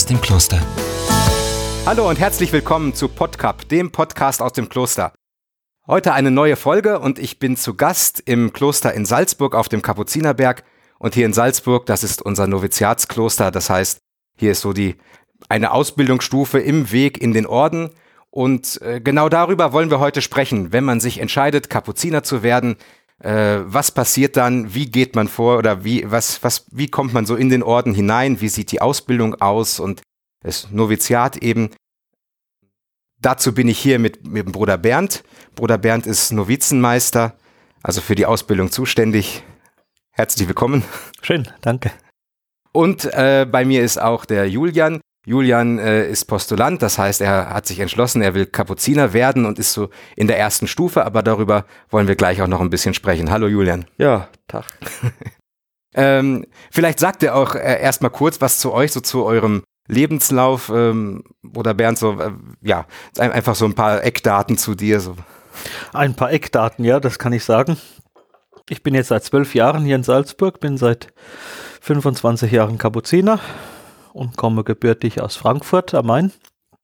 aus dem Kloster. Hallo und herzlich willkommen zu Podcap, dem Podcast aus dem Kloster. Heute eine neue Folge und ich bin zu Gast im Kloster in Salzburg auf dem Kapuzinerberg. Und hier in Salzburg, das ist unser Noviziatskloster, das heißt, hier ist so eine Ausbildungsstufe im Weg in den Orden. Und genau darüber wollen wir heute sprechen. Wenn man sich entscheidet, Kapuziner zu werden, was passiert dann, wie geht man vor oder wie kommt man so in den Orden hinein, wie sieht die Ausbildung aus und das Noviziat eben. Dazu bin ich hier mit dem Bruder Bernd. Bruder Bernd ist Novizenmeister, also für die Ausbildung zuständig. Herzlich willkommen. Schön, danke. Und bei mir ist auch der Julian. Julian ist Postulant, das heißt, er hat sich entschlossen, er will Kapuziner werden und ist so in der ersten Stufe, aber darüber wollen wir gleich auch noch ein bisschen sprechen. Hallo Julian. Ja, Tag. Vielleicht sagt ihr auch erstmal kurz was zu euch, so zu eurem Lebenslauf, oder Bernd, so, einfach so ein paar Eckdaten zu dir. So. Ein paar Eckdaten, ja, das kann ich sagen. Ich bin jetzt seit 12 Jahren hier in Salzburg, bin seit 25 Jahren Kapuziner und komme gebürtig aus Frankfurt am Main.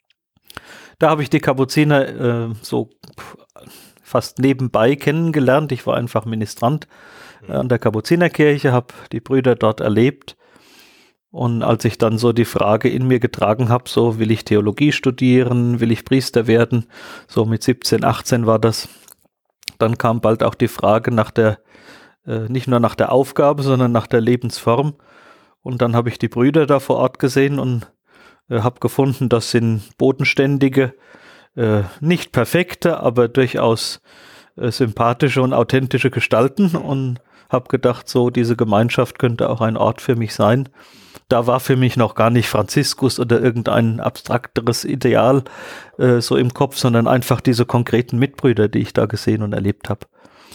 Da habe ich die Kapuziner so fast nebenbei kennengelernt. Ich war einfach Ministrant an der Kapuzinerkirche, habe die Brüder dort erlebt. Und als ich dann so die Frage in mir getragen habe, so will ich Theologie studieren, will ich Priester werden, so mit 17, 18 war das, dann kam bald auch die Frage nach nicht nur nach der Aufgabe, sondern nach der Lebensform. Und dann habe ich die Brüder da vor Ort gesehen und habe gefunden, das sind bodenständige, nicht perfekte, aber durchaus sympathische und authentische Gestalten und habe gedacht, so diese Gemeinschaft könnte auch ein Ort für mich sein. Da war für mich noch gar nicht Franziskus oder irgendein abstrakteres Ideal so im Kopf, sondern einfach diese konkreten Mitbrüder, die ich da gesehen und erlebt habe.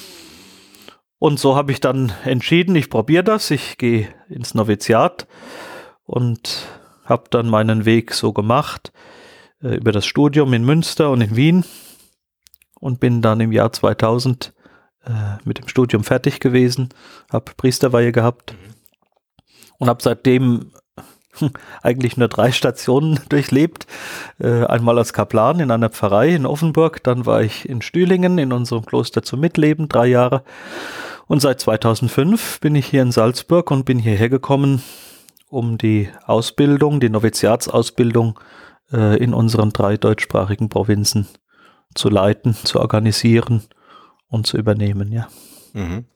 Und so habe ich dann entschieden, ich probiere das, ich gehe ins Noviziat und habe dann meinen Weg so gemacht über das Studium in Münster und in Wien und bin dann im Jahr 2000 mit dem Studium fertig gewesen, habe Priesterweihe gehabt und habe seitdem eigentlich nur 3 Stationen durchlebt. Einmal als Kaplan in einer Pfarrei in Offenburg, dann war ich in Stühlingen in unserem Kloster zum Mitleben, 3 Jahre. Und seit 2005 bin ich hier in Salzburg und bin hierher gekommen, um die Ausbildung, die Noviziatsausbildung in unseren 3 deutschsprachigen Provinzen zu leiten, zu organisieren und zu übernehmen, ja. Mhm.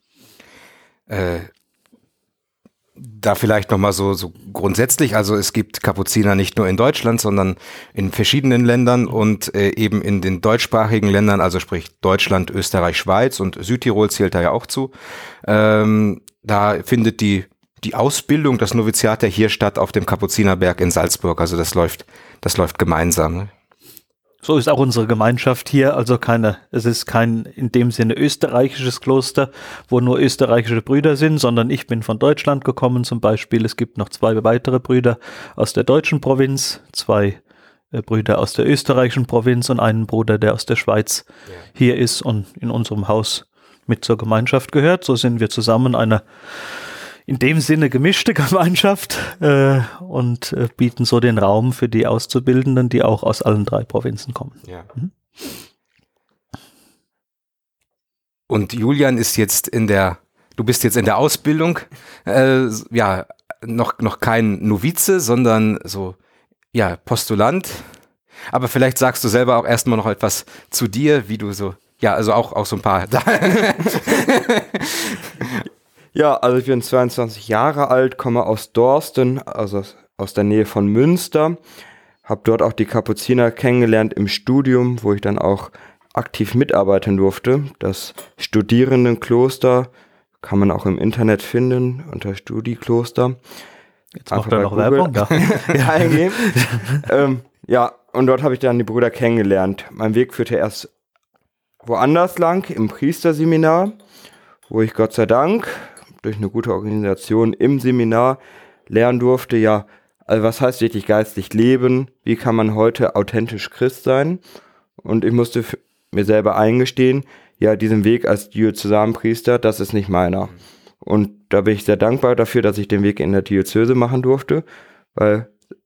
Da vielleicht nochmal so grundsätzlich, also es gibt Kapuziner nicht nur in Deutschland, sondern in verschiedenen Ländern und eben in den deutschsprachigen Ländern, also sprich Deutschland, Österreich, Schweiz und Südtirol zählt da ja auch zu. Da findet die Ausbildung, das Noviziat ja hier statt auf dem Kapuzinerberg in Salzburg, also das läuft gemeinsam, ne? So ist auch unsere Gemeinschaft hier, also es ist kein in dem Sinne österreichisches Kloster, wo nur österreichische Brüder sind, sondern ich bin von Deutschland gekommen zum Beispiel. Es gibt noch 2 weitere Brüder aus der deutschen Provinz, 2 Brüder aus der österreichischen Provinz und einen Bruder, der aus der Schweiz hier ist und in unserem Haus mit zur Gemeinschaft gehört. So sind wir zusammen eine in dem Sinne gemischte Gemeinschaft und bieten so den Raum für die Auszubildenden, die auch aus allen 3 Provinzen kommen. Ja. Und Julian ist jetzt du bist jetzt in der Ausbildung, noch kein Novize, sondern so, ja, Postulant. Aber vielleicht sagst du selber auch erstmal noch etwas zu dir, wie du so, ja, also auch so ein paar. Ja, also ich bin 22 Jahre alt, komme aus Dorsten, also aus der Nähe von Münster. Habe dort auch die Kapuziner kennengelernt im Studium, wo ich dann auch aktiv mitarbeiten durfte. Das Studierendenkloster kann man auch im Internet finden, unter Studikloster. Jetzt macht er noch Werbung da. Ja, eingeben. Und dort habe ich dann die Brüder kennengelernt. Mein Weg führte erst woanders lang, im Priesterseminar, wo ich Gott sei Dank durch eine gute Organisation im Seminar lernen durfte, ja, also was heißt wirklich geistlich leben, wie kann man heute authentisch Christ sein, und ich musste mir selber eingestehen, ja, diesen Weg als Diözesanpriester, das ist nicht meiner. Und da bin ich sehr dankbar dafür, dass ich den Weg in der Diözese machen durfte, weil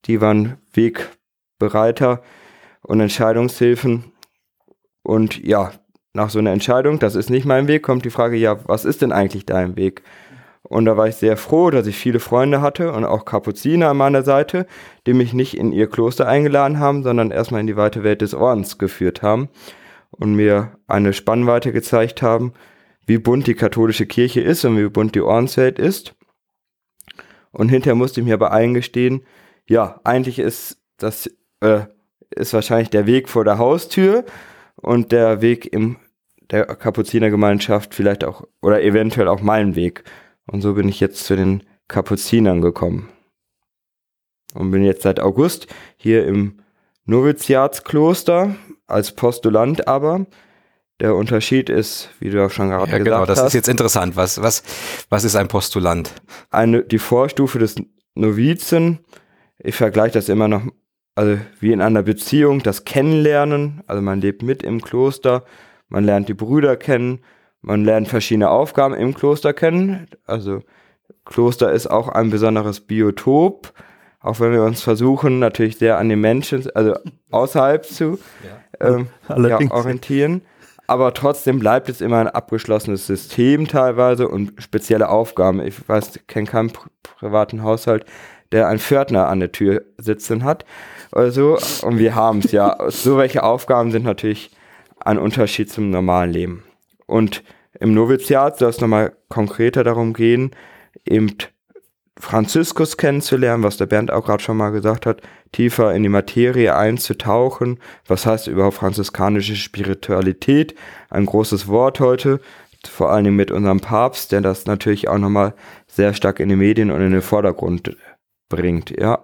die waren Wegbereiter und Entscheidungshilfen. Und ja, nach so einer Entscheidung, das ist nicht mein Weg, kommt die Frage, ja, was ist denn eigentlich dein Weg? Und da war ich sehr froh, dass ich viele Freunde hatte und auch Kapuziner an meiner Seite, die mich nicht in ihr Kloster eingeladen haben, sondern erstmal in die weite Welt des Ordens geführt haben und mir eine Spannweite gezeigt haben, wie bunt die katholische Kirche ist und wie bunt die Ordenswelt ist. Und hinterher musste ich mir aber eingestehen, ja, eigentlich ist das ist wahrscheinlich der Weg vor der Haustür und der Weg in der Kapuzinergemeinschaft vielleicht auch oder eventuell auch mein Weg. Und so bin ich jetzt zu den Kapuzinern gekommen. Und bin jetzt seit August hier im Noviziatskloster als Postulant aber. Der Unterschied ist, wie du auch schon gerade gesagt hast. Genau, das ist jetzt interessant. Was ist ein Postulant? Die Vorstufe des Novizen, ich vergleiche das immer noch, also wie in einer Beziehung, das Kennenlernen, also man lebt mit im Kloster, man lernt die Brüder kennen, man lernt verschiedene Aufgaben im Kloster kennen. Also Kloster ist auch ein besonderes Biotop, auch wenn wir uns versuchen, natürlich sehr an den Menschen, also außerhalb zu orientieren. Aber trotzdem bleibt es immer ein abgeschlossenes System teilweise und spezielle Aufgaben. Ich kenne keinen privaten Haushalt, der einen Pförtner an der Tür sitzen hat oder so. Und wir haben es ja. So welche Aufgaben sind natürlich ein Unterschied zum normalen Leben. Und im Noviziat soll es nochmal konkreter darum gehen, eben Franziskus kennenzulernen, was der Bernd auch gerade schon mal gesagt hat, tiefer in die Materie einzutauchen. Was heißt überhaupt franziskanische Spiritualität? Ein großes Wort heute, vor allen Dingen mit unserem Papst, der das natürlich auch nochmal sehr stark in die Medien und in den Vordergrund bringt, ja.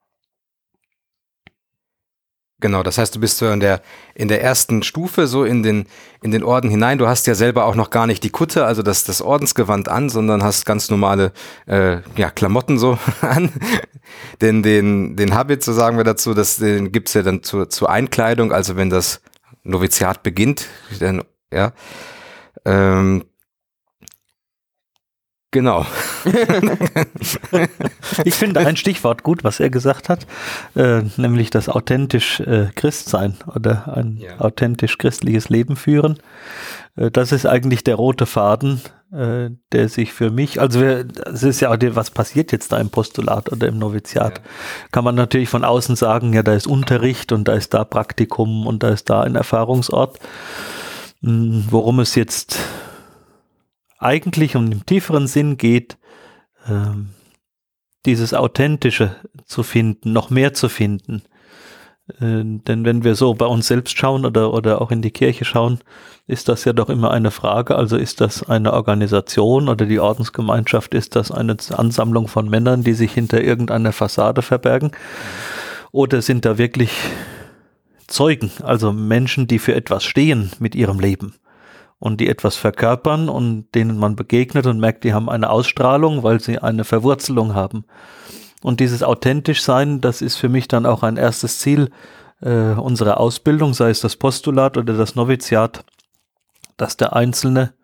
Genau, das heißt, du bist so in der ersten Stufe so in den Orden hinein. Du hast ja selber auch noch gar nicht die Kutte, also das Ordensgewand an, sondern hast ganz normale Klamotten so an. Den Habit, so sagen wir dazu, den gibt's ja dann zur Einkleidung, also wenn das Noviziat beginnt, dann, ja. Genau. Ich finde ein Stichwort gut, was er gesagt hat, nämlich das authentisch Christsein oder ein authentisch christliches Leben führen. Das ist eigentlich der rote Faden, der sich für mich, es ist ja auch, was passiert jetzt da im Postulat oder im Noviziat? Ja. Kann man natürlich von außen sagen, ja, da ist Unterricht und da ist da Praktikum und da ist da ein Erfahrungsort. Worum es jetzt eigentlich um den tieferen Sinn geht, dieses Authentische zu finden, noch mehr zu finden. Denn wenn wir so bei uns selbst schauen oder auch in die Kirche schauen, ist das ja doch immer eine Frage. Also ist das eine Organisation oder die Ordensgemeinschaft, ist das eine Ansammlung von Männern, die sich hinter irgendeiner Fassade verbergen? Oder sind da wirklich Zeugen, also Menschen, die für etwas stehen mit ihrem Leben? Und die etwas verkörpern und denen man begegnet und merkt, die haben eine Ausstrahlung, weil sie eine Verwurzelung haben. Und dieses authentisch sein, das ist für mich dann auch ein erstes Ziel unserer Ausbildung, sei es das Postulat oder das Noviziat, dass der Einzelne,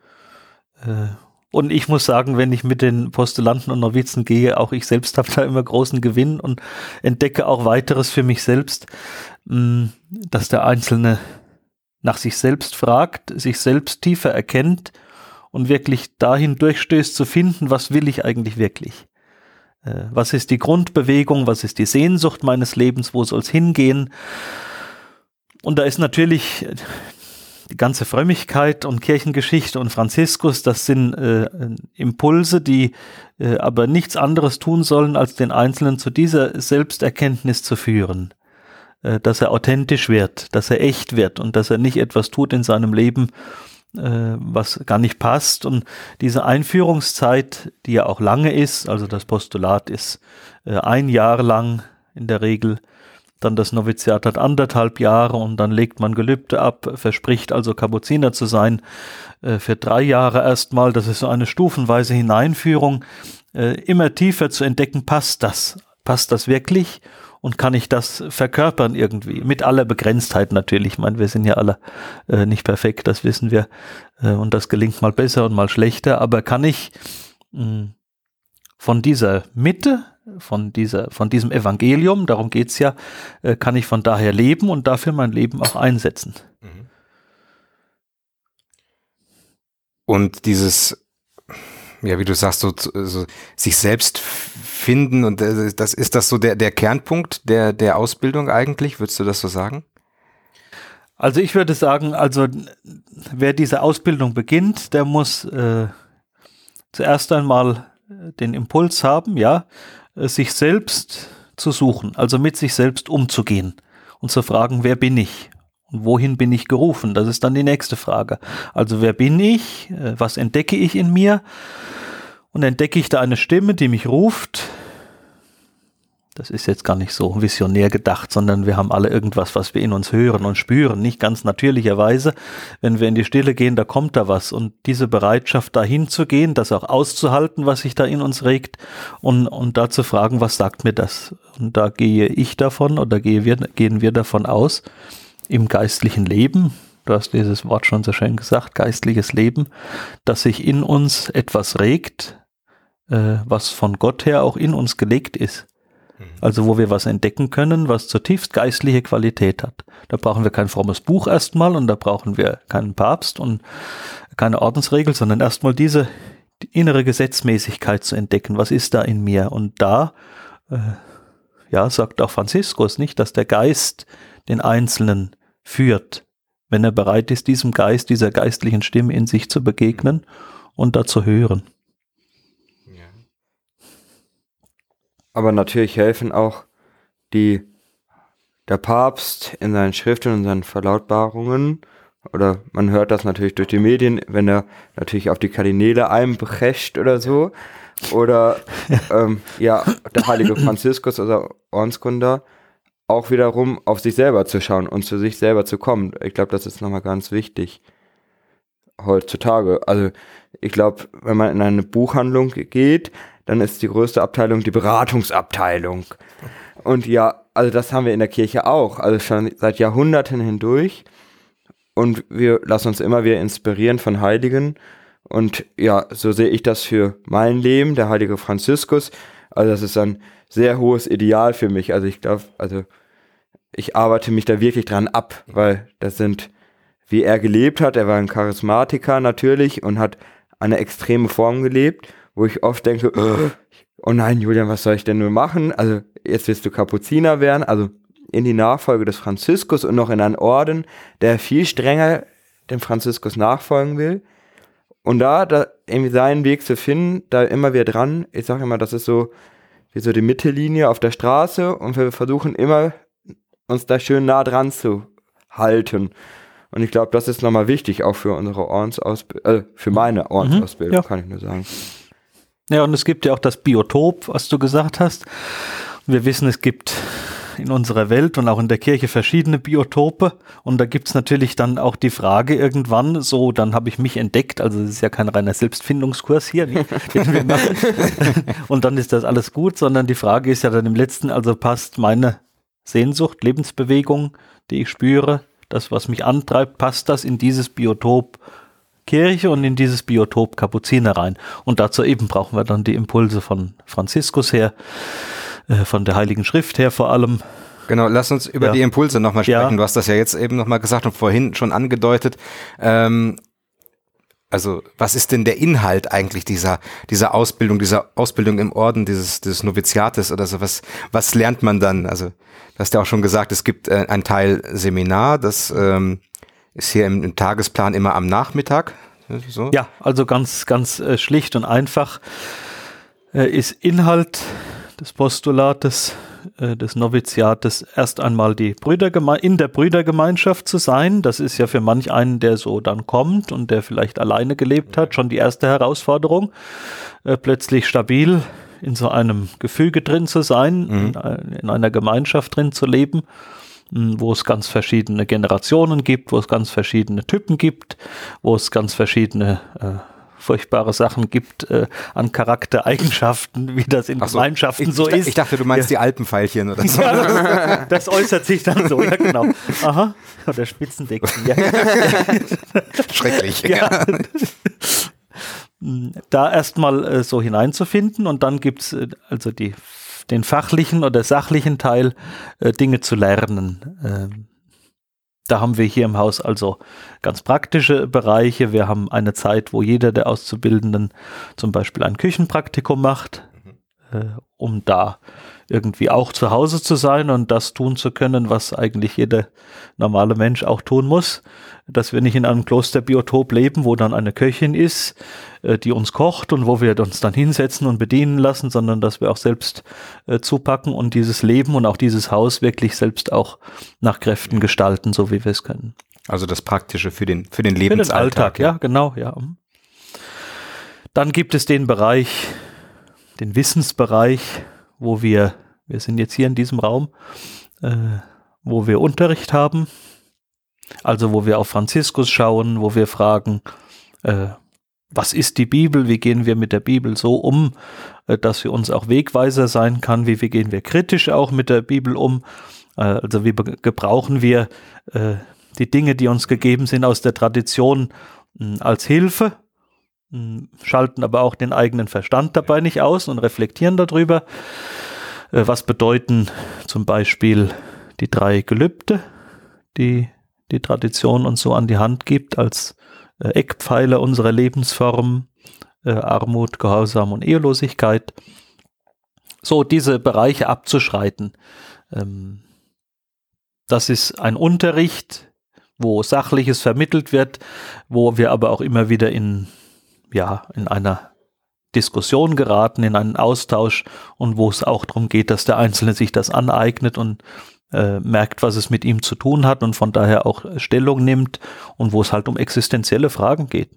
und ich muss sagen, wenn ich mit den Postulanten und Novizen gehe, auch ich selbst habe da immer großen Gewinn und entdecke auch weiteres für mich selbst, dass der Einzelne nach sich selbst fragt, sich selbst tiefer erkennt und wirklich dahin durchstößt zu finden, was will ich eigentlich wirklich? Was ist die Grundbewegung, was ist die Sehnsucht meines Lebens, wo soll es hingehen? Und da ist natürlich die ganze Frömmigkeit und Kirchengeschichte und Franziskus, das sind Impulse, die aber nichts anderes tun sollen, als den Einzelnen zu dieser Selbsterkenntnis zu führen. Dass er authentisch wird, dass er echt wird und dass er nicht etwas tut in seinem Leben, was gar nicht passt. Und diese Einführungszeit, die ja auch lange ist, also das Postulat ist 1 Jahr lang in der Regel, dann das Noviziat hat 1,5 Jahre und dann legt man Gelübde ab, verspricht also Kapuziner zu sein, für 3 Jahre erstmal. Das ist so eine stufenweise Hineinführung, immer tiefer zu entdecken, passt das wirklich? Und kann ich das verkörpern irgendwie? Mit aller Begrenztheit natürlich. Ich meine, wir sind ja alle nicht perfekt, das wissen wir. Und das gelingt mal besser und mal schlechter. Aber kann ich von dieser Mitte, von diesem Evangelium, darum geht es ja, kann ich von daher leben und dafür mein Leben auch einsetzen. Und dieses, ja, wie du sagst, so sich selbst finden und ist das so der Kernpunkt der Ausbildung eigentlich? Würdest du das so sagen? Also ich würde sagen, also wer diese Ausbildung beginnt, der muss zuerst einmal den Impuls haben, ja, sich selbst zu suchen, also mit sich selbst umzugehen und zu fragen, wer bin ich? Und wohin bin ich gerufen? Das ist dann die nächste Frage. Also wer bin ich? Was entdecke ich in mir? Und entdecke ich da eine Stimme, die mich ruft? Das ist jetzt gar nicht so visionär gedacht, sondern wir haben alle irgendwas, was wir in uns hören und spüren, nicht ganz natürlicherweise. Wenn wir in die Stille gehen, da kommt da was. Und diese Bereitschaft, dahin zu gehen, das auch auszuhalten, was sich da in uns regt und da zu fragen, was sagt mir das? Und da gehe ich davon oder gehen wir davon aus, im geistlichen Leben, du hast dieses Wort schon so schön gesagt, geistliches Leben, dass sich in uns etwas regt, was von Gott her auch in uns gelegt ist. Also wo wir was entdecken können, was zutiefst geistliche Qualität hat. Da brauchen wir kein frommes Buch erstmal und da brauchen wir keinen Papst und keine Ordensregel, sondern erstmal die innere Gesetzmäßigkeit zu entdecken. Was ist da in mir? Und da, sagt auch Franziskus, nicht, dass der Geist den Einzelnen führt, wenn er bereit ist, diesem Geist, dieser geistlichen Stimme in sich zu begegnen und da zu hören. Aber natürlich helfen auch der Papst in seinen Schriften und seinen Verlautbarungen, oder man hört das natürlich durch die Medien, wenn er natürlich auf die Kardinäle einbrecht oder so, oder der heilige Franziskus, also Ordensgründer, auch wiederum auf sich selber zu schauen und zu sich selber zu kommen. Ich glaube, das ist nochmal ganz wichtig heutzutage. Also ich glaube, wenn man in eine Buchhandlung geht, dann ist die größte Abteilung die Beratungsabteilung. Und ja, also das haben wir in der Kirche auch, also schon seit Jahrhunderten hindurch. Und wir lassen uns immer wieder inspirieren von Heiligen. Und ja, so sehe ich das für mein Leben, der heilige Franziskus. Also das ist ein sehr hohes Ideal für mich. Also ich glaube, ich arbeite mich da wirklich dran ab, weil das sind, wie er gelebt hat, er war ein Charismatiker natürlich und hat eine extreme Form gelebt, wo ich oft denke, oh nein, Julian, was soll ich denn nur machen? Also jetzt willst du Kapuziner werden, also in die Nachfolge des Franziskus und noch in einen Orden, der viel strenger dem Franziskus nachfolgen will. Und da irgendwie seinen Weg zu finden, da immer wieder dran, ich sage immer, das ist so wie so die Mittellinie auf der Straße und wir versuchen immer, uns da schön nah dran zu halten. Und ich glaube, das ist nochmal wichtig, auch für unsere Ordensausbildung, für meine Ordensausbildung, kann ich nur sagen. Ja, und es gibt ja auch das Biotop, was du gesagt hast. Wir wissen, es gibt in unserer Welt und auch in der Kirche verschiedene Biotope. Und da gibt es natürlich dann auch die Frage irgendwann, so, dann habe ich mich entdeckt, also es ist ja kein reiner Selbstfindungskurs hier, den wir machen. Und dann ist das alles gut, sondern die Frage ist ja dann im Letzten, also passt meine Sehnsucht, Lebensbewegung, die ich spüre, das, was mich antreibt, passt das in dieses Biotop Kirche und in dieses Biotop Kapuziner rein. Und dazu eben brauchen wir dann die Impulse von Franziskus her, von der Heiligen Schrift her vor allem. Genau, lass uns über die Impulse nochmal sprechen. Ja. Du hast das ja jetzt eben nochmal gesagt und vorhin schon angedeutet. Also was ist denn der Inhalt eigentlich dieser Ausbildung im Orden, dieses Noviziates oder so? Was lernt man dann? Also du hast ja auch schon gesagt, es gibt ein Teil Seminar, das ist hier im Tagesplan immer am Nachmittag. So. Ja, also ganz, ganz schlicht und einfach ist Inhalt des Postulates des Noviziates erst einmal in der Brüdergemeinschaft zu sein. Das ist ja für manch einen, der so dann kommt und der vielleicht alleine gelebt hat, schon die erste Herausforderung, plötzlich stabil in so einem Gefüge drin zu sein, in einer Gemeinschaft drin zu leben, wo es ganz verschiedene Generationen gibt, wo es ganz verschiedene Typen gibt, wo es ganz verschiedene furchtbare Sachen gibt an Charaktereigenschaften, wie das in Gemeinschaften so ist. Ich dachte, du meinst die Alpenpfeilchen oder so. Ja, das äußert sich dann so, ja genau. Aha, oder Spitzendecken. Ja. Schrecklich. Ja. da erstmal so hineinzufinden und dann gibt es also den fachlichen oder sachlichen Teil, Dinge zu lernen. Da haben wir hier im Haus also ganz praktische Bereiche. Wir haben eine Zeit, wo jeder der Auszubildenden zum Beispiel ein Küchenpraktikum macht, um da irgendwie auch zu Hause zu sein und das tun zu können, was eigentlich jeder normale Mensch auch tun muss. Dass wir nicht in einem Klosterbiotop leben, wo dann eine Köchin ist, die uns kocht und wo wir uns dann hinsetzen und bedienen lassen, sondern dass wir auch selbst zupacken und dieses Leben und auch dieses Haus wirklich selbst auch nach Kräften gestalten, so wie wir es können. Also das Praktische für den Lebensalltag. Ja, genau, ja. Dann gibt es den Bereich, den Wissensbereich, wo wir sind jetzt hier in diesem Raum, wo wir Unterricht haben, also wo wir auf Franziskus schauen, wo wir fragen, was ist die Bibel, wie gehen wir mit der Bibel so um, dass sie uns auch Wegweiser sein kann, wie gehen wir kritisch auch mit der Bibel um, also wie gebrauchen wir die Dinge, die uns gegeben sind aus der Tradition als Hilfe, schalten aber auch den eigenen Verstand dabei nicht aus und reflektieren darüber. Was bedeuten zum Beispiel die 3 Gelübde, die die Tradition uns so an die Hand gibt als Eckpfeiler unserer Lebensform, Armut, Gehorsam und Ehelosigkeit. So diese Bereiche abzuschreiten. Das ist ein Unterricht, wo Sachliches vermittelt wird, wo wir aber auch immer wieder in einer Diskussion geraten, in einen Austausch und wo es auch darum geht, dass der Einzelne sich das aneignet und merkt, was es mit ihm zu tun hat und von daher auch Stellung nimmt und wo es halt um existenzielle Fragen geht.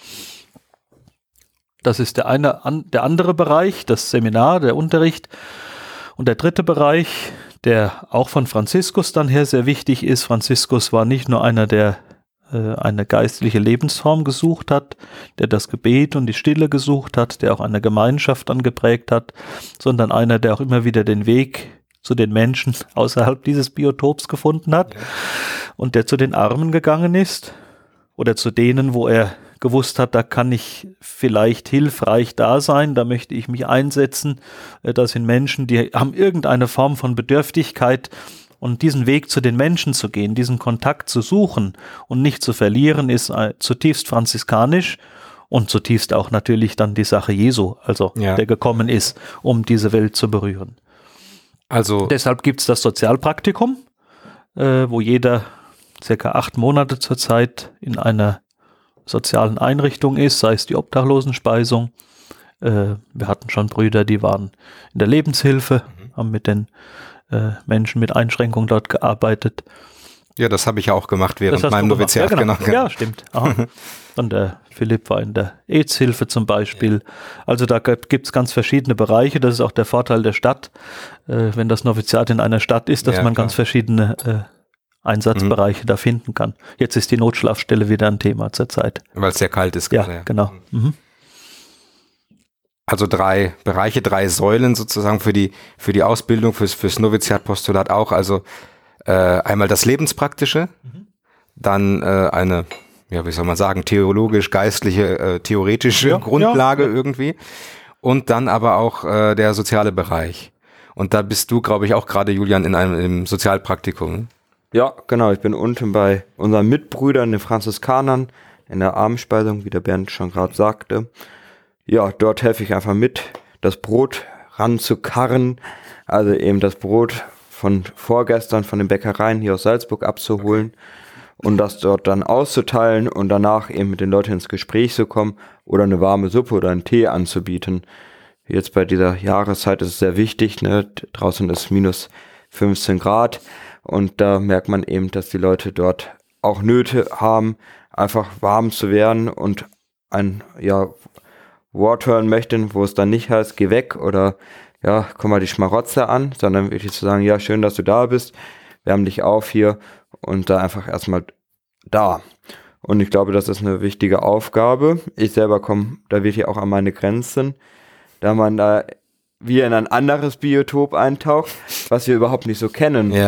Das ist der andere Bereich, das Seminar, der Unterricht. Und der dritte Bereich, der auch von Franziskus dann her sehr wichtig ist. Franziskus war nicht nur einer, der eine geistliche Lebensform gesucht hat, der das Gebet und die Stille gesucht hat, der auch eine Gemeinschaft dann geprägt hat, sondern einer, der auch immer wieder den Weg zu den Menschen außerhalb dieses Biotops gefunden hat und der zu den Armen gegangen ist oder zu denen, wo er gewusst hat, da kann ich vielleicht hilfreich da sein, da möchte ich mich einsetzen. Das sind Menschen, die haben irgendeine Form von Bedürftigkeit und diesen Weg zu den Menschen zu gehen, diesen Kontakt zu suchen und nicht zu verlieren, ist zutiefst franziskanisch und zutiefst auch natürlich dann die Sache Jesu, also der gekommen ist, um diese Welt zu berühren. Also deshalb gibt es das Sozialpraktikum, wo jeder circa 8 Monate zurzeit in einer sozialen Einrichtung ist, sei es die Obdachlosenspeisung. Wir hatten schon Brüder, die waren in der Lebenshilfe, haben mit den Menschen mit Einschränkungen dort gearbeitet. Ja, das habe ich ja auch gemacht während meinem Noviziat. Ja, genau. Ja, stimmt. Und der Philipp war in der AIDS-Hilfe zum Beispiel. Also da gibt es ganz verschiedene Bereiche. Das ist auch der Vorteil der Stadt, wenn das Noviziat in einer Stadt ist, dass man ganz verschiedene Einsatzbereiche da finden kann. Jetzt ist die Notschlafstelle wieder ein Thema zurzeit. Weil es sehr kalt ist. Ja, genau. Also 3 Bereiche, 3 Säulen sozusagen für die Ausbildung, fürs Noviziatpostulat auch. Also einmal das Lebenspraktische, dann eine, wie soll man sagen, theologisch-geistliche, theoretische Grundlage irgendwie und dann aber auch der soziale Bereich. Und da bist du, glaube ich, auch gerade, Julian, im Sozialpraktikum. Ja, genau. Ich bin unten bei unseren Mitbrüdern, den Franziskanern, in der Abendspeisung, wie der Bernd schon gerade sagte. Ja, dort helfe ich einfach mit, das Brot ranzukarren, also eben das Brot von vorgestern von den Bäckereien hier aus Salzburg abzuholen und das dort dann auszuteilen und danach eben mit den Leuten ins Gespräch zu kommen oder eine warme Suppe oder einen Tee anzubieten. Jetzt bei dieser Jahreszeit ist es sehr wichtig, ne? Draußen ist minus 15 Grad und da merkt man eben, dass die Leute dort auch Nöte haben, einfach warm zu werden und ein Wort hören möchten, wo es dann nicht heißt, geh weg oder komm mal die Schmarotzer an, sondern wirklich zu sagen, ja, schön, dass du da bist, wärm dich auf hier und da einfach erstmal da. Und ich glaube, das ist eine wichtige Aufgabe. Ich selber komme da wirklich auch an meine Grenzen, da man da wie in ein anderes Biotop eintaucht, was wir überhaupt nicht so kennen. Ja.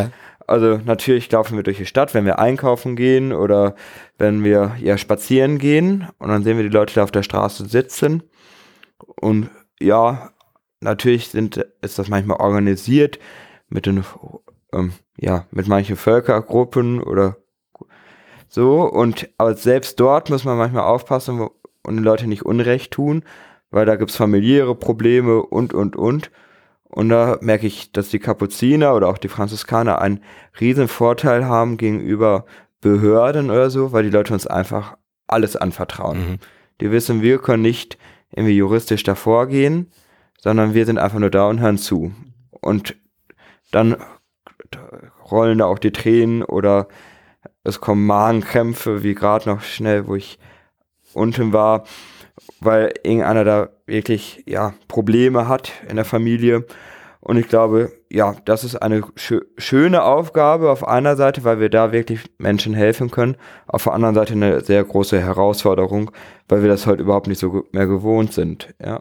Also natürlich laufen wir durch die Stadt, wenn wir einkaufen gehen oder wenn wir spazieren gehen und dann sehen wir die Leute da auf der Straße sitzen. Und ja, natürlich ist das manchmal organisiert mit mit manchen Völkergruppen oder so. Aber selbst dort muss man manchmal aufpassen und den Leuten nicht Unrecht tun, weil da gibt es familiäre Probleme und. Und da merke ich, dass die Kapuziner oder auch die Franziskaner einen riesen Vorteil haben gegenüber Behörden oder so, weil die Leute uns einfach alles anvertrauen. Mhm. Die wissen, wir können nicht irgendwie juristisch davor gehen, sondern wir sind einfach nur da und hören zu. Und dann rollen da auch die Tränen oder es kommen Magenkrämpfe, wie gerade noch schnell, wo ich unten war, weil irgendeiner da wirklich Probleme hat in der Familie. Und ich glaube, das ist eine schöne Aufgabe auf einer Seite, weil wir da wirklich Menschen helfen können. Auf der anderen Seite eine sehr große Herausforderung, weil wir das heute überhaupt nicht so mehr gewohnt sind. Ja.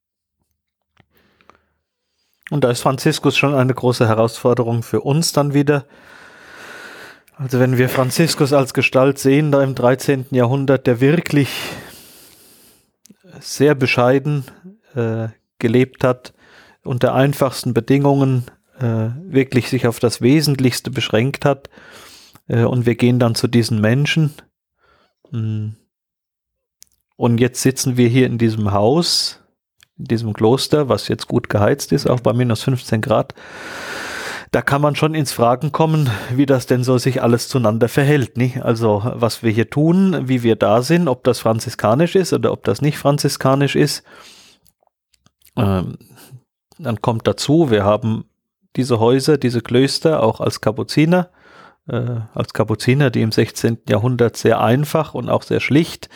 Und da ist Franziskus schon eine große Herausforderung für uns dann wieder. Also wenn wir Franziskus als Gestalt sehen, da im 13. Jahrhundert, der wirklich sehr bescheiden gelebt hat, unter einfachsten Bedingungen wirklich sich auf das Wesentlichste beschränkt hat. Und wir gehen dann zu diesen Menschen. Und jetzt sitzen wir hier in diesem Haus, in diesem Kloster, was jetzt gut geheizt ist, auch bei minus 15 Grad. Da kann man schon ins Fragen kommen, wie das denn so sich alles zueinander verhält. Nicht? Also was wir hier tun, wie wir da sind, ob das franziskanisch ist oder ob das nicht franziskanisch ist. Dann kommt dazu, wir haben diese Häuser, diese Klöster auch als Kapuziner, die im 16. Jahrhundert sehr einfach und auch sehr schlicht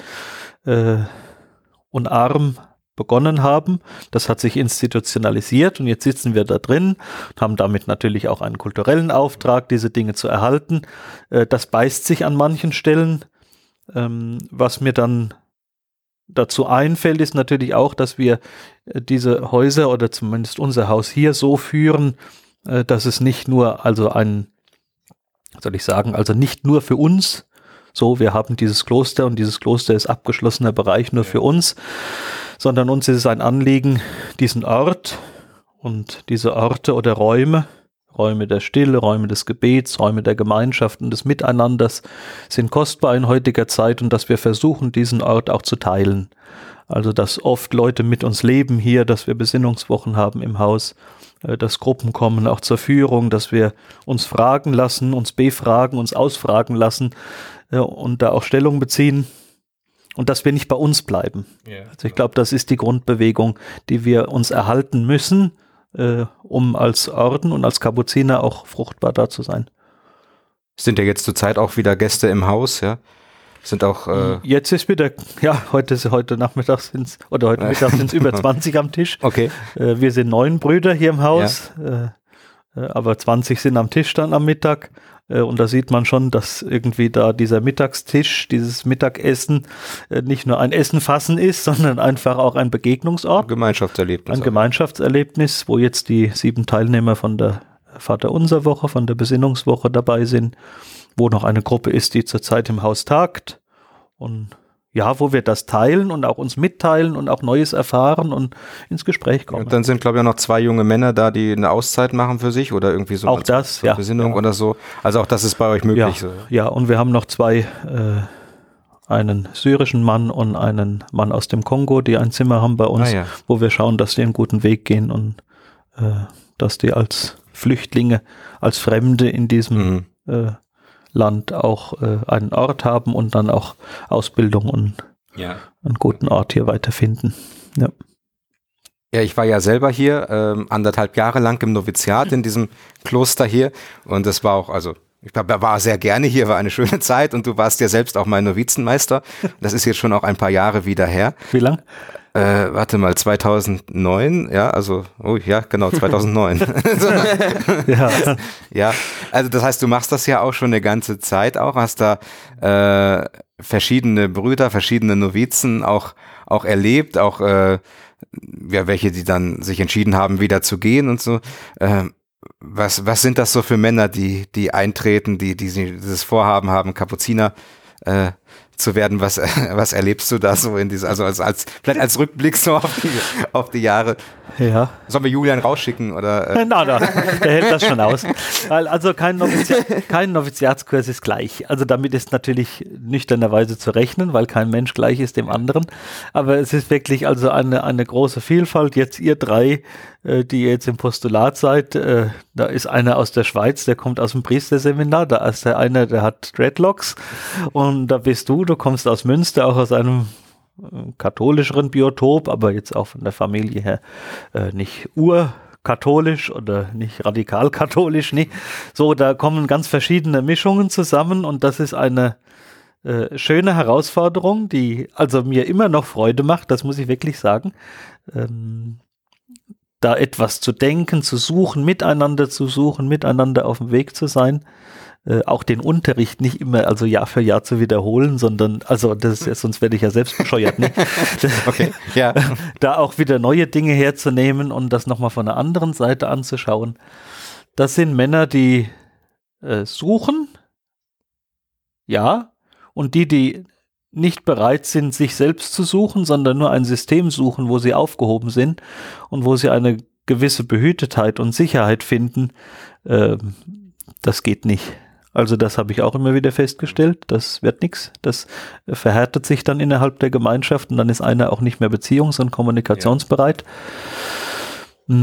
und arm begonnen haben. Das hat sich institutionalisiert und jetzt sitzen wir da drin und haben damit natürlich auch einen kulturellen Auftrag, diese Dinge zu erhalten. Das beißt sich an manchen Stellen. Was mir dann dazu einfällt, ist natürlich auch, dass wir diese Häuser oder zumindest unser Haus hier so führen, dass es nicht nur nicht nur für uns, so wir haben dieses Kloster und dieses Kloster ist abgeschlossener Bereich nur für uns, sondern uns ist es ein Anliegen, diesen Ort und diese Orte oder Räume der Stille, Räume des Gebets, Räume der Gemeinschaft und des Miteinanders sind kostbar in heutiger Zeit und dass wir versuchen, diesen Ort auch zu teilen. Also, dass oft Leute mit uns leben hier, dass wir Besinnungswochen haben im Haus, dass Gruppen kommen, auch zur Führung, dass wir uns fragen lassen, uns befragen, uns ausfragen lassen und da auch Stellung beziehen. Und dass wir nicht bei uns bleiben. Yeah. Also ich glaube, das ist die Grundbewegung, die wir uns erhalten müssen, um als Orden und als Kapuziner auch fruchtbar da zu sein. Sind ja jetzt zur Zeit auch wieder Gäste im Haus, ja? Sind auch jetzt ist wieder, heute Nachmittag sind es über 20 am Tisch. Okay. Wir sind 9 Brüder hier im Haus, aber 20 sind am Tisch dann am Mittag. Und da sieht man schon, dass irgendwie da dieser Mittagstisch, dieses Mittagessen nicht nur ein Essenfassen ist, sondern einfach auch ein Begegnungsort. Gemeinschaftserlebnis. Ein Gemeinschaftserlebnis, wo jetzt die 7 Teilnehmer von der Vaterunser-Woche, von der Besinnungswoche dabei sind, wo noch eine Gruppe ist, die zurzeit im Haus tagt. Und ja, wo wir das teilen und auch uns mitteilen und auch Neues erfahren und ins Gespräch kommen. Und dann sind, glaube ich, auch noch 2 junge Männer da, die eine Auszeit machen für sich oder irgendwie so. Auch das, ja. Besinnung oder so. Also auch das ist bei euch möglich. Ja, ja, und wir haben noch 2, einen syrischen Mann und einen Mann aus dem Kongo, die ein Zimmer haben bei uns, wo wir schauen, dass die einen guten Weg gehen und dass die als Flüchtlinge, als Fremde in diesem Land auch einen Ort haben und dann auch Ausbildung und einen guten Ort hier weiterfinden. Ja. Ja, ich war ja selber hier 1,5 Jahre lang im Noviziat in diesem Kloster hier und das war auch, also ich war sehr gerne hier, war eine schöne Zeit und du warst ja selbst auch mein Novizenmeister. Das ist jetzt schon auch ein paar Jahre wieder her. Wie lang? Warte mal, 2009, also 2009. Ja, also das heißt, du machst das ja auch schon eine ganze Zeit auch, hast da verschiedene Brüder, verschiedene Novizen auch erlebt, auch welche, die dann sich entschieden haben, wieder zu gehen und so. Was sind das so für Männer, die eintreten, die dieses Vorhaben haben, Kapuziner zu werden? Was erlebst du da so in dieser, also vielleicht als Rückblick so auf die Jahre? Ja. Sollen wir Julian rausschicken oder? Na, der hält das schon aus. Also kein Noviziatskurs ist gleich. Also damit ist natürlich nüchternerweise zu rechnen, weil kein Mensch gleich ist dem anderen. Aber es ist wirklich also eine große Vielfalt. Jetzt ihr drei, die jetzt im Postulat seid, da ist einer aus der Schweiz, der kommt aus dem Priesterseminar. Da ist der eine, der hat Dreadlocks. Und da bist du kommst aus Münster, auch aus einem katholischeren Biotop, aber jetzt auch von der Familie her nicht urkatholisch oder nicht radikal katholisch, nicht. So, da kommen ganz verschiedene Mischungen zusammen und das ist eine schöne Herausforderung, die also mir immer noch Freude macht, das muss ich wirklich sagen. Da etwas zu denken, zu suchen, miteinander auf dem Weg zu sein. Auch den Unterricht nicht immer, also Jahr für Jahr zu wiederholen, sondern, also das ist ja, sonst werde ich ja selbst bescheuert, ne? Okay, ja. Da auch wieder neue Dinge herzunehmen und das nochmal von der anderen Seite anzuschauen. Das sind Männer, die suchen, ja, und die nicht bereit sind, sich selbst zu suchen, sondern nur ein System suchen, wo sie aufgehoben sind und wo sie eine gewisse Behütetheit und Sicherheit finden, das geht nicht. Also das habe ich auch immer wieder festgestellt, das wird nichts, das verhärtet sich dann innerhalb der Gemeinschaft und dann ist einer auch nicht mehr beziehungs- und kommunikationsbereit. Ja.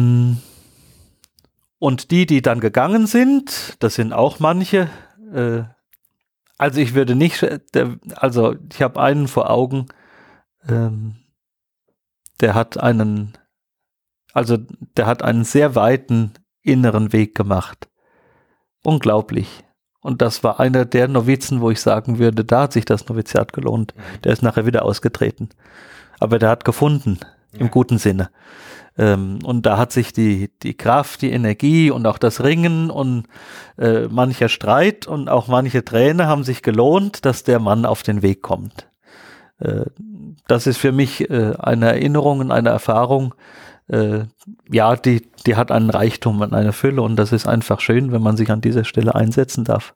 Und die dann gegangen sind, das sind auch manche, also ich würde nicht, ich habe einen vor Augen, der hat einen sehr weiten inneren Weg gemacht. Unglaublich. Und das war einer der Novizen, wo ich sagen würde, da hat sich das Noviziat gelohnt. Der ist nachher wieder ausgetreten. Aber der hat gefunden, im guten Sinne. Und da hat sich die Kraft, die Energie und auch das Ringen und mancher Streit und auch manche Träne haben sich gelohnt, dass der Mann auf den Weg kommt. Das ist für mich eine Erinnerung und eine Erfahrung, die hat einen Reichtum und eine Fülle und das ist einfach schön, wenn man sich an dieser Stelle einsetzen darf.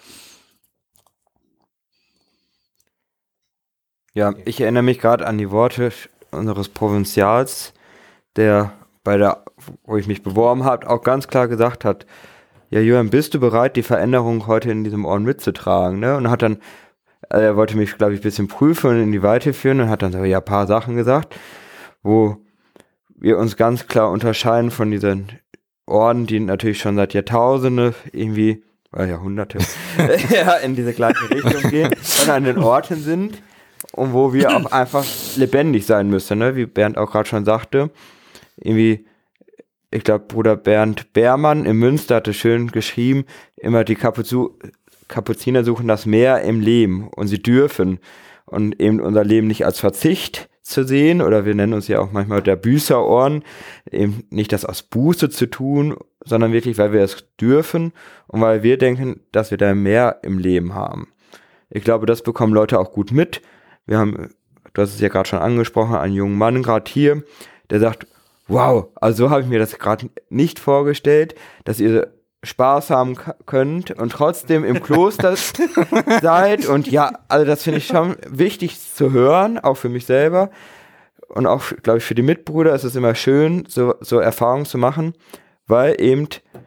Ja, ich erinnere mich gerade an die Worte unseres Provinzials, der wo ich mich beworben habe, auch ganz klar gesagt hat, ja Julian, bist du bereit, die Veränderung heute in diesem Orden mitzutragen? Ne? Und hat dann, er wollte mich, glaube ich, ein bisschen prüfen und in die Weite führen und hat dann so ein paar Sachen gesagt, wo wir uns ganz klar unterscheiden von diesen Orden, die natürlich schon seit Jahrtausenden irgendwie, Jahrhunderte, in diese gleiche Richtung gehen, sondern an den Orten sind und wo wir auch einfach lebendig sein müssen, ne? Wie Bernd auch gerade schon sagte, irgendwie, ich glaube, Bruder Bernd Beermann in Münster hatte schön geschrieben, immer die Kapuziner suchen das Mehr im Leben und sie dürfen und eben unser Leben nicht als Verzicht zu sehen, oder wir nennen uns ja auch manchmal der Büßerorden, eben nicht das aus Buße zu tun, sondern wirklich, weil wir es dürfen und weil wir denken, dass wir da mehr im Leben haben. Ich glaube, das bekommen Leute auch gut mit. Wir haben, du hast es ja gerade schon angesprochen, einen jungen Mann gerade hier, der sagt, wow, also so habe ich mir das gerade nicht vorgestellt, dass ihr Spaß haben könnt und trotzdem im Kloster seid. Und ja, also das finde ich schon wichtig zu hören, auch für mich selber. Und auch, glaube ich, für die Mitbrüder ist es immer schön, so Erfahrungen zu machen, weil eben,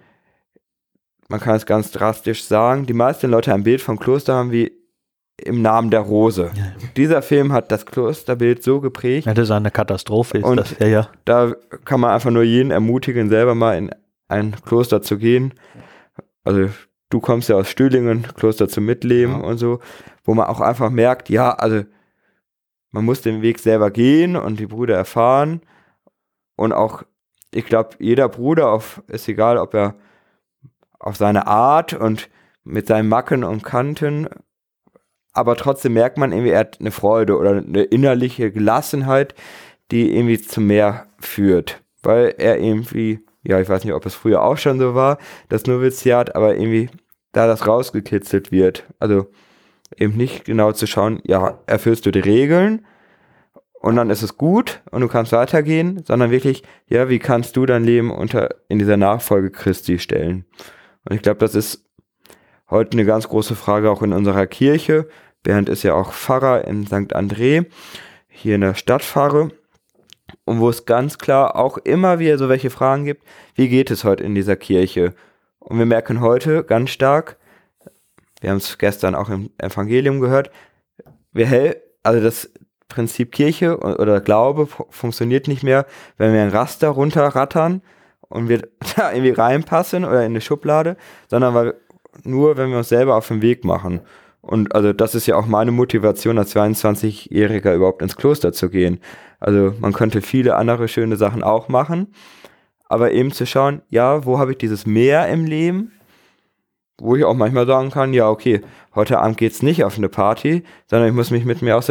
man kann es ganz drastisch sagen, die meisten Leute ein Bild vom Kloster haben wie im Namen der Rose. Ja. Dieser Film hat das Klosterbild so geprägt. Ja, das ist eine Katastrophe. Und da kann man einfach nur jeden ermutigen, selber mal in ein Kloster zu gehen. Also du kommst ja aus Stühlingen, Kloster zum Mitleben und so, wo man auch einfach merkt, ja, also man muss den Weg selber gehen und die Brüder erfahren. Und auch, ich glaube, jeder Bruder, ist egal, ob er auf seine Art und mit seinen Macken und Kanten, aber trotzdem merkt man irgendwie, er hat eine Freude oder eine innerliche Gelassenheit, die irgendwie zu mehr führt. Weil er irgendwie, ja, ich weiß nicht, ob es früher auch schon so war, das Noviziat, aber irgendwie da das rausgekitzelt wird. Also eben nicht genau zu schauen, ja, erfüllst du die Regeln und dann ist es gut und du kannst weitergehen, sondern wirklich, ja, wie kannst du dein Leben in dieser Nachfolge Christi stellen? Und ich glaube, das ist heute eine ganz große Frage auch in unserer Kirche. Bernd ist ja auch Pfarrer in St. André, hier in der Stadtpfarre, und wo es ganz klar auch immer wieder so welche Fragen gibt, wie geht es heute in dieser Kirche? Und wir merken heute ganz stark, wir haben es gestern auch im Evangelium gehört, also das Prinzip Kirche oder Glaube funktioniert nicht mehr, wenn wir ein Raster runterrattern und wir da irgendwie reinpassen oder in eine Schublade, sondern nur, wenn wir uns selber auf den Weg machen. Und also das ist ja auch meine Motivation als 22-Jähriger überhaupt ins Kloster zu gehen. Also man könnte viele andere schöne Sachen auch machen, aber eben zu schauen, ja, wo habe ich dieses Mehr im Leben, wo ich auch manchmal sagen kann, ja, okay, heute Abend geht's nicht auf eine Party, sondern ich muss mich mit mir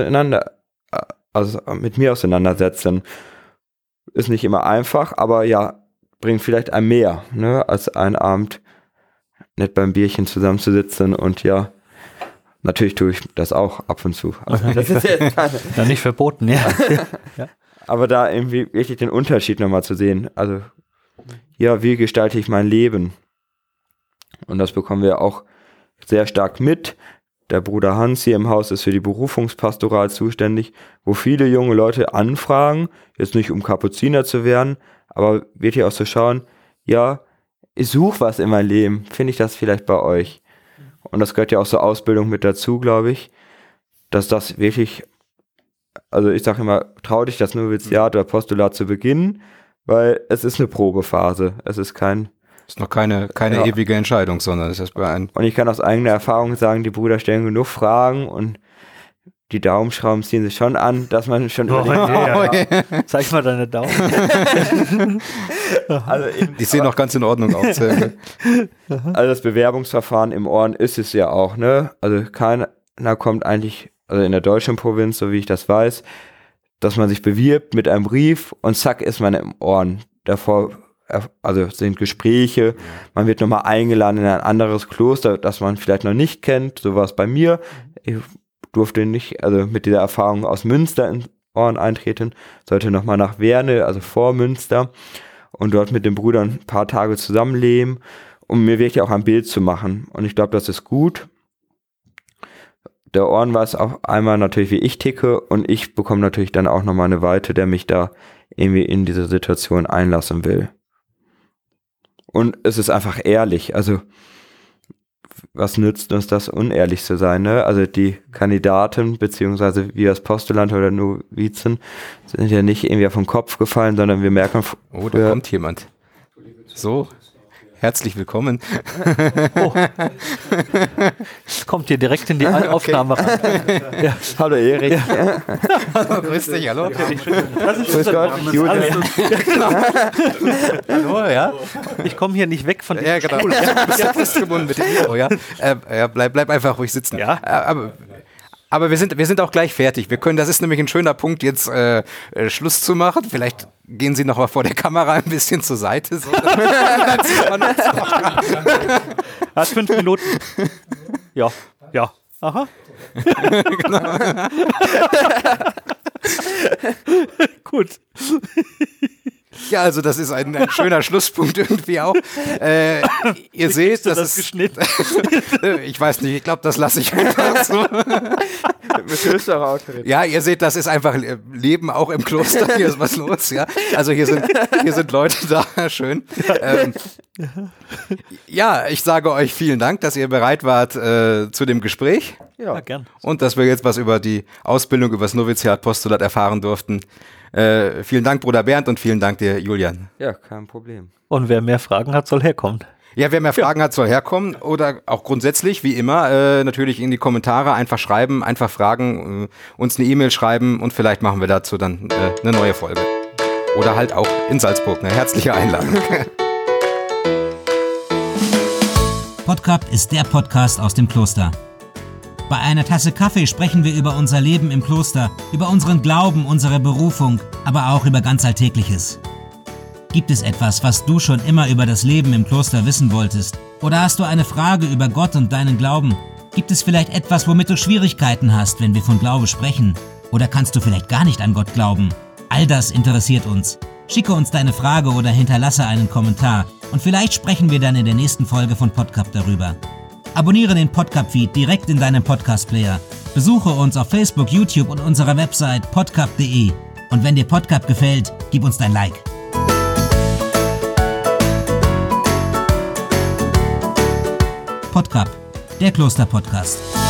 auseinandersetzen. Ist nicht immer einfach, aber ja, bringt vielleicht ein mehr, ne, als einen Abend nicht beim Bierchen zusammenzusitzen und ja, natürlich tue ich das auch ab und zu. Also das ist ja nicht verboten, ja. Ja. Aber da irgendwie wirklich den Unterschied nochmal zu sehen. Also, ja, wie gestalte ich mein Leben? Und das bekommen wir auch sehr stark mit. Der Bruder Hans hier im Haus ist für die Berufungspastoral zuständig, wo viele junge Leute anfragen, jetzt nicht um Kapuziner zu werden, aber wirklich auch zu schauen, ja, ich suche was in meinem Leben, finde ich das vielleicht bei euch? Und das gehört ja auch zur Ausbildung mit dazu, glaube ich, dass das wirklich, also ich sage immer, trau dich das Noviziat oder Postulat zu beginnen, weil es ist eine Probephase, es ist noch keine ewige Entscheidung, sondern es ist und ich kann aus eigener Erfahrung sagen, die Brüder stellen genug Fragen und die Daumenschrauben ziehen sich schon an, dass man schon Zeig mal deine Daumen. Also die sehen noch ganz in Ordnung aus. Also das Bewerbungsverfahren im Orden ist es ja auch, ne? Also keiner kommt eigentlich, also in der deutschen Provinz, so wie ich das weiß, dass man sich bewirbt mit einem Brief und zack ist man im Orden. Davor, also sind Gespräche, man wird nochmal eingeladen in ein anderes Kloster, das man vielleicht noch nicht kennt, so war es bei mir. Ich durfte nicht, also mit dieser Erfahrung aus Münster in Orden eintreten, sollte nochmal nach Werne, also vor Münster, und dort mit den Brüdern ein paar Tage zusammenleben, um mir wirklich auch ein Bild zu machen. Und ich glaube, das ist gut. Der Orden weiß auch einmal natürlich, wie ich ticke, und ich bekomme natürlich dann auch nochmal eine Weite, der mich da irgendwie in diese Situation einlassen will. Und es ist einfach ehrlich, also was nützt uns das, unehrlich zu sein, ne? Also die Kandidaten, beziehungsweise wir als Postulanten oder Novizen, sind ja nicht irgendwie vom Kopf gefallen, sondern wir merken... Oh, da kommt jemand. So, herzlich willkommen. Oh. Kommt hier direkt in die Aufnahme rein. Ja. Hallo Erik. Ja. Hallo, grüß dich, hallo. Grüß Gott, Julian. Hallo, ja. Ich komme hier nicht weg von dem. Ja, genau. Du bist verbunden mit dem Mikro, ja. Bleib einfach ruhig sitzen. Ja. Aber wir sind auch gleich fertig. Das ist nämlich ein schöner Punkt, jetzt Schluss zu machen. Vielleicht gehen Sie noch mal vor der Kamera ein bisschen zur Seite. So. Hast 5 Minuten. Ja. Aha. Genau. Gut. Ja, also das ist ein schöner Schlusspunkt irgendwie auch. Ihr seht, das ist geschnitten. Ich weiß nicht, ich glaube, das lasse ich einfach so. Mit höchster Autorität. Ja, ihr seht, das ist einfach Leben auch im Kloster. Hier ist was los, ja. Also hier sind Leute da, schön. Ja, ich sage euch vielen Dank, dass ihr bereit wart zu dem Gespräch. Ja, gern. Und dass wir jetzt was über die Ausbildung, über das Noviziat Postulat erfahren durften. Vielen Dank, Bruder Bernd, und vielen Dank dir, Julian. Ja, kein Problem. Und wer mehr Fragen hat, soll herkommen. Ja, wer mehr Fragen hat, soll herkommen, oder auch grundsätzlich, wie immer, natürlich in die Kommentare einfach schreiben, einfach fragen, uns eine E-Mail schreiben, und vielleicht machen wir dazu dann eine neue Folge. Oder halt auch in Salzburg, eine herzliche Einladung. Podcast ist der Podcast aus dem Kloster. Bei einer Tasse Kaffee sprechen wir über unser Leben im Kloster, über unseren Glauben, unsere Berufung, aber auch über ganz Alltägliches. Gibt es etwas, was du schon immer über das Leben im Kloster wissen wolltest? Oder hast du eine Frage über Gott und deinen Glauben? Gibt es vielleicht etwas, womit du Schwierigkeiten hast, wenn wir von Glaube sprechen? Oder kannst du vielleicht gar nicht an Gott glauben? All das interessiert uns. Schicke uns deine Frage oder hinterlasse einen Kommentar und vielleicht sprechen wir dann in der nächsten Folge von Podcap darüber. Abonniere den Podcap-Feed direkt in deinem Podcast-Player. Besuche uns auf Facebook, YouTube und unserer Website podcap.de. Und wenn dir Podcap gefällt, gib uns dein Like. Podcap, der Kloster-Podcast.